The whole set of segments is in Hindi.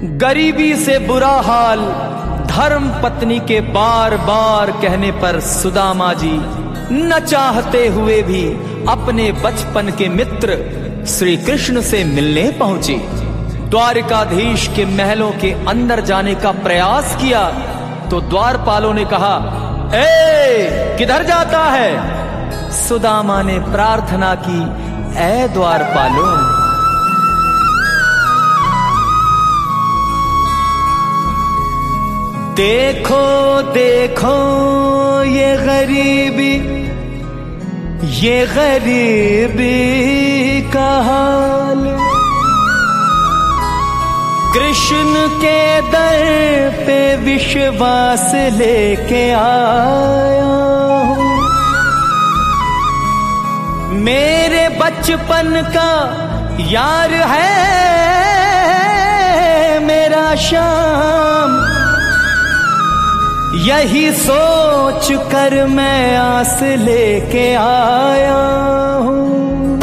गरीबी से बुरा हाल धर्म पत्नी के बार बार कहने पर सुदामा जी न चाहते हुए भी अपने बचपन के मित्र श्री कृष्ण से मिलने पहुंचे। द्वारिकाधीश के महलों के अंदर जाने का प्रयास किया तो द्वारपालों ने कहा, ए किधर जाता है? सुदामा ने प्रार्थना की, ए द्वारपालों, देखो देखो ये गरीबी का हाल, कृष्ण के दर पे विश्वास लेके आया हूँ। मेरे बचपन का यार है मेरा श्याम, यही सोच कर मैं आस लेके आया हूँ।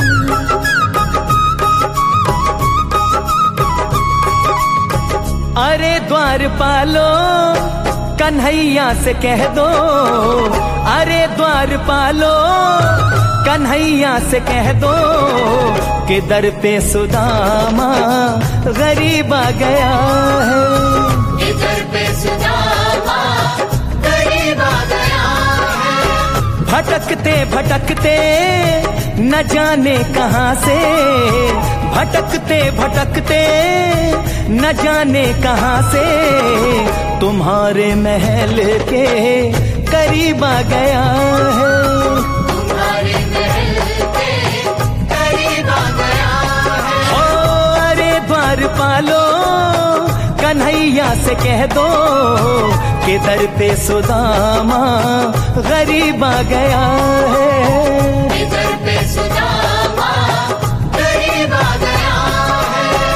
अरे द्वारपालो कन्हैया से कह दो, अरे द्वारपालो कन्हैया से कह दो कि दर पे सुदामा गरीब आ गया है, दर पे सुदामा गरीब आ गया है। भटकते भटकते न जाने कहां से, भटकते भटकते न जाने कहां से तुम्हारे महल के करीब आ गया है, तुम्हारे महल के करीब आ गया है। ओ अरे द्वारपालो कन्हैया से कह दो कि दर पे सुदामा गरीब आ गया है, दर पे सुदामा गरीब आ गया है।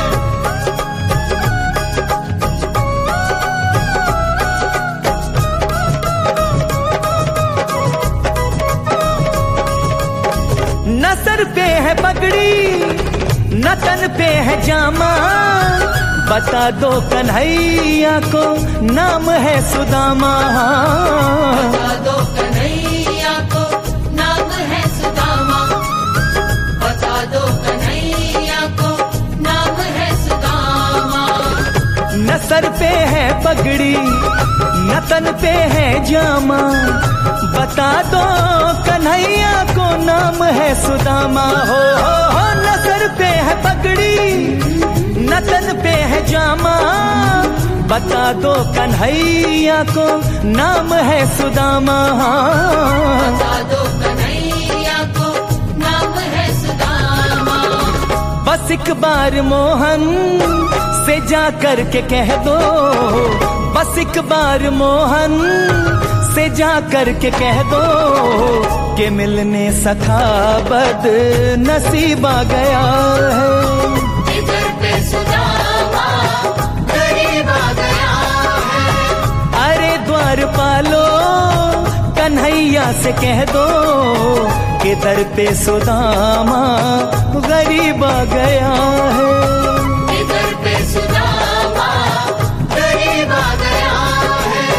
न सर पे है पगड़ी न तन पे है जामा, बता दो कन्हैया को नाम है सुदामा, बता दो कन्हैया को नाम है सुदामा, बता दो कन्हैया को नाम है सुदामा। न सर पे है पगड़ी न तन पे है जामा, बता दो कन्हैया को नाम है सुदामा। हो न सर पे है पगड़ी न तन पे है जामा, बता दो कन्हैया को नाम है सुदामा, बता दो कन्हैया को नाम है सुदामा। बस एक बार मोहन से जा कर के कह दो, बस एक बार मोहन से जा कर के कह दो कि मिलने सखा बद नसीब आ गया है, दर पे सुदामा गरीब आ गया है। अरे द्वारपालो कन्हैया से कह दो कि दर पे सुदामा गरीब आ गया है, दर पे सुदामा गरीब आ गया है।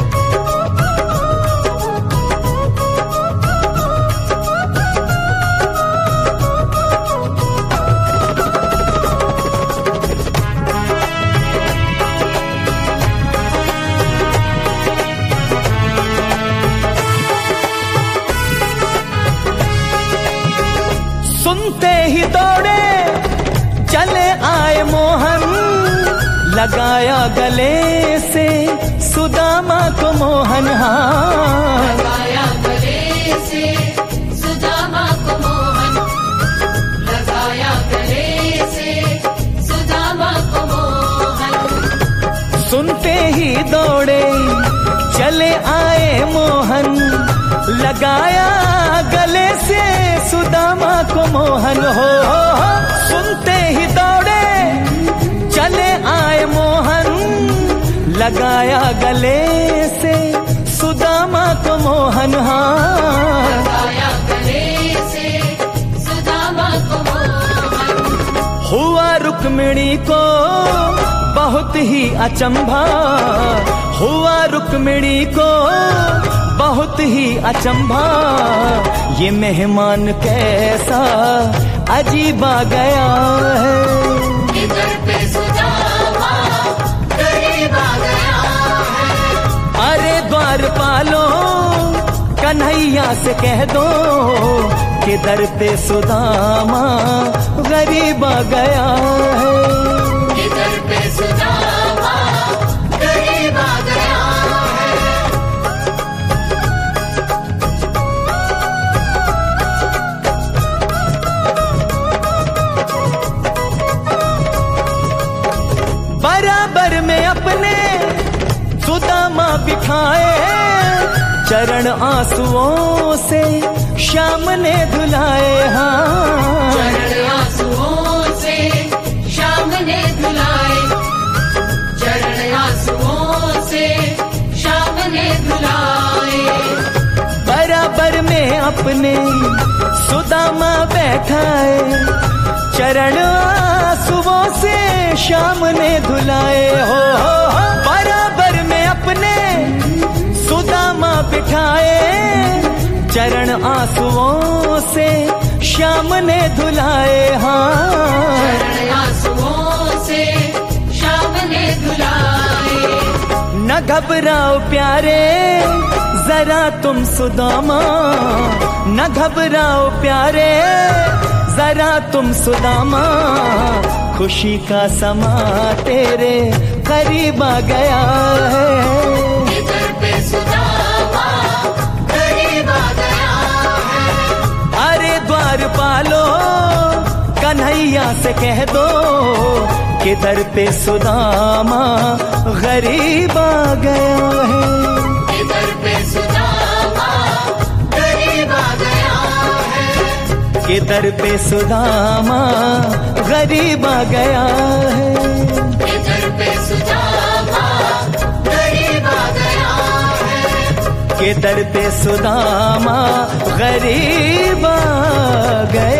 सुनते ही दौड़े चले आए मोहन, लगाया गले से सुदामा को मोहन, हाँ लगाया गले से सुदामा को मोहन, लगाया गले से सुदामा को मोहन। सुनते ही दौड़े चले आए मोहन, लगाया गले से सुदामा को मोहन। हो सुनते ही दौड़े चले आए मोहन, लगाया गले से सुदामा को मोहन, हाँ लगाया गले से सुदामा को मोहन। हुआ रुक्मिणी को बहुत ही अचंभा हुआ रुक्मिणी को, बहुत ही अचंभा ये मेहमान कैसा अजीब आ गया है। इधर पे सुदामा गरीब आ गया है। अरे द्वारपालो कन्हैया से कह दो कि दर पे सुदामा गरीब आ गया है। इधर पे सुदामा गरीब आ गया है। बराबर में अपने सुदामा बिठाए, चरण आंसुओं से श्याम ने धुलाए। हाँ, चरण आंसुओं से श्याम ने धुलाए, चरण आंसुओं से श्याम ने धुलाए। बराबर में अपने सुदामा बैठाए, चरण आंसुओं से श्याम ने धुलाए। हो बराबर में अपने सुदामा बिठाए, चरण आंसुओं से श्याम ने धुलाए। हाँ, चरण आंसुओं से श्याम ने धुलाए। न घबराओ प्यारे जरा तुम सुदामा, न घबराओ प्यारे जरा तुम सुदामा, खुशी का समा तेरे करीब आ गया है। इधर पे सुदामा गरीब आ गया है। अरे द्वारपालो कन्हैया से कह दो कि दर पे सुदामा गरीब आ गया है। इधर पे सुदामा गरीब आ गया है। कि दर पे सुदामा गरीब आ गया है। इधर पे सुदामा गरीब आ गया है। कि दर पे सुदामा गरीब आ गया।